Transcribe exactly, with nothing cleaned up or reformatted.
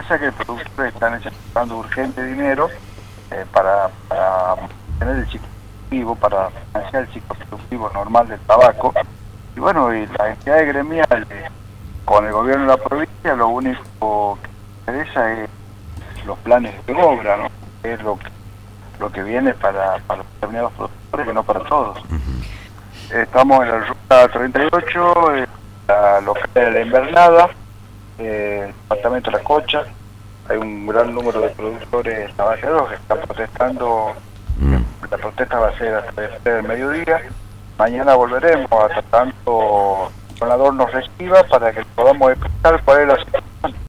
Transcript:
pasa es que el productor está necesitando urgente dinero eh, para, para tener el ciclo productivo, para financiar el ciclo productivo normal del tabaco. Y bueno, y las entidades gremiales con el gobierno de la provincia lo único que interesa es los planes de obra, ¿no? Es lo que, lo que viene para, para los determinados productores y no para todos. Uh-huh. Estamos en la ruta treinta y ocho, en la localidad de La Invernada, eh, el departamento de La Cocha. Hay un gran número de productores tabaqueros que están protestando. Uh-huh. La protesta va a ser hasta después del mediodía. Mañana volveremos a tanto el gobernador nos reciba para que podamos explicar cuál es la situación